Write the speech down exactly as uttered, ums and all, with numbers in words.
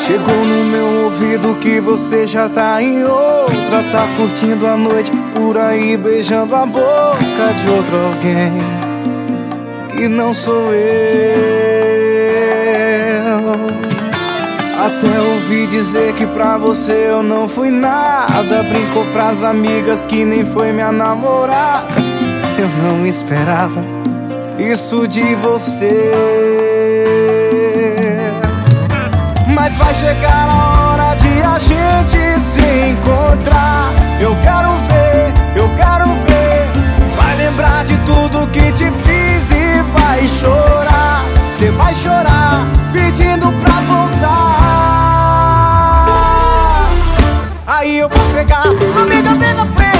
Chegou no meu ouvido que você já tá em outra, tá curtindo a noite por aí, beijando a boca de outro alguém, e não sou eu. Até ouvi dizer que pra você eu não fui nada, brincou pras amigas que nem foi minha namorada. Eu não esperava isso de você. Mas vai chegar a hora de a gente se encontrar. Eu quero ver, eu quero ver. Vai lembrar de tudo que te fiz e vai chorar. Cê vai chorar pedindo pra voltar. Aí eu vou pegar sua amiga bem na frente.